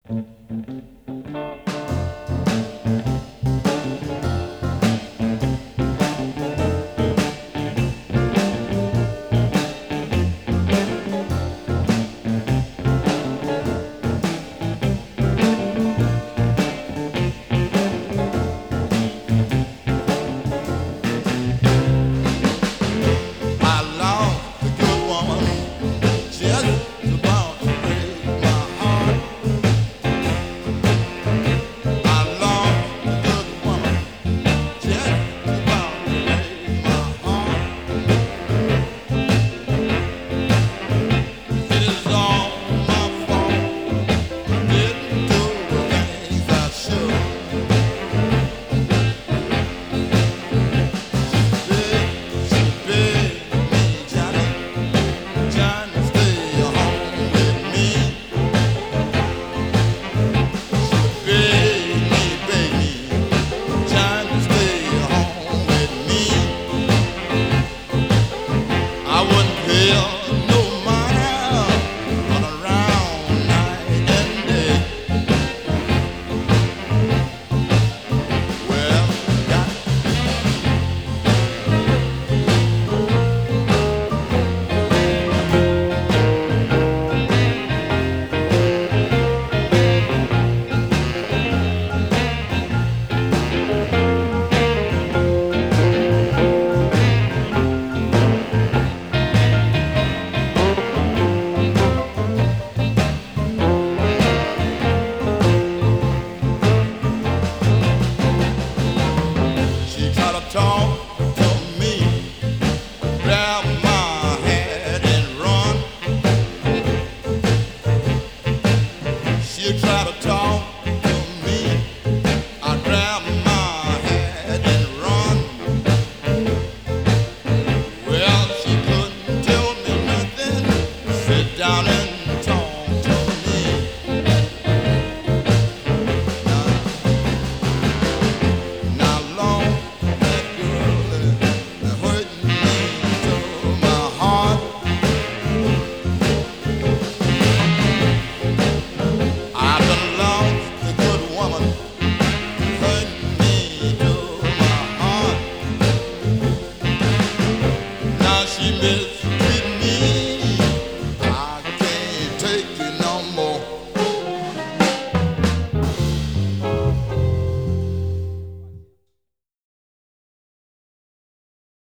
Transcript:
I lost a good woman just about to break my heart. I lost a good woman just about to break my heart. It is all my fault. I didn't do the things I should. She begged me, Johnny, to stay home with me. Beg me, baby, trying to stay home with me. I wouldn't pay her no mind on around night and day. Well, got she tried to talk to me, grab my hand and run. She tried to talk to me, I grabbed my hand and run. Well, she couldn't tell me nothing. Sit down and talk to me. Now long that girl is hurting me to my heart. I've been lost a good woman, hurting me to my heart. Now she mistreats